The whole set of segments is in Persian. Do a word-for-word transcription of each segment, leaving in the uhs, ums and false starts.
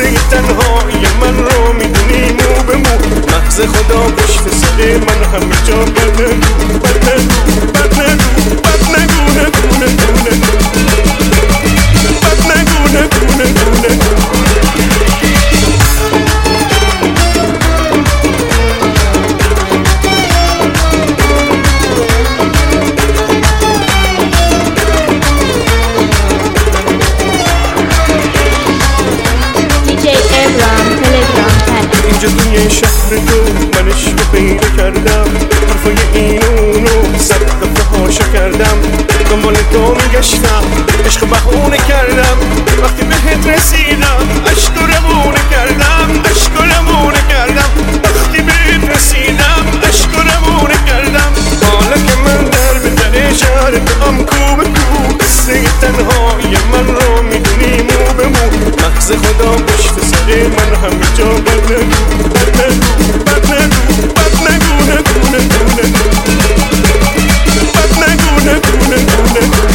قصه تنهایی من رو میدونی مو به مو، مغز خدا پشت سر من همه جا بد نگو بد نگو بد نگو بد نگو نگو نگو نگو بد نگو نگو نگو نگو. اینجا توی شهر تو من عشق پیدا کردم، حرفای این اونو صد دفعه هاشا کردم، دنبال تو میگشتم عشق بهونه کردم، وقتی بهت رسیدم عشق و روونه کردم عشق و روونه کردم، وقتی بهت رسیدم عشق و روونه کردم. حالا که من در به در شهر توام کو به کو، قصه تنهایی من رو میدونی مو به مو، مغز خدا پشت سر من همه جا بد نگو بد نگو بد نگو بد نگو نگو نگو نگو بد نگو نگو نگو نگو.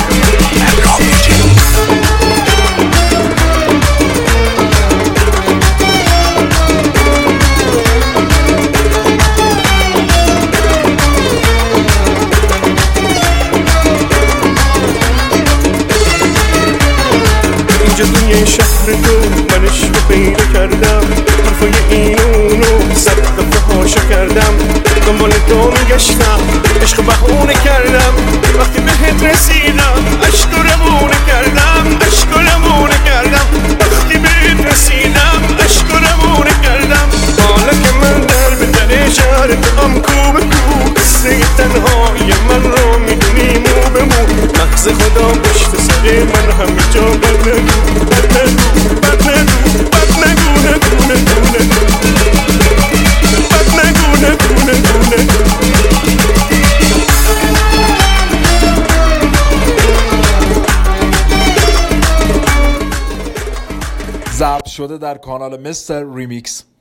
اینجا توی شهر تو من عشق پیدا کردم، حرفای این اونو صد دفعه هاشا کردم، دنبال تو میگشتم عشق بهونه کردم، وقتی بهت رسیدم عشق و روونه کردم عشق و روونه کردم، وقتی بهت رسیدم عشق و روونه کردم. حالا که من در به در شهر توام کو به کو، قصه تنهایی من رو میدونی مو به مو، مغز خدا پشت سر من همه جا بد نگو بد نگو بد نگو بد نگو نگو نگو نگو بد نگو نگو نگو نگو. ضبط شده در کانال مستر ریمیکس.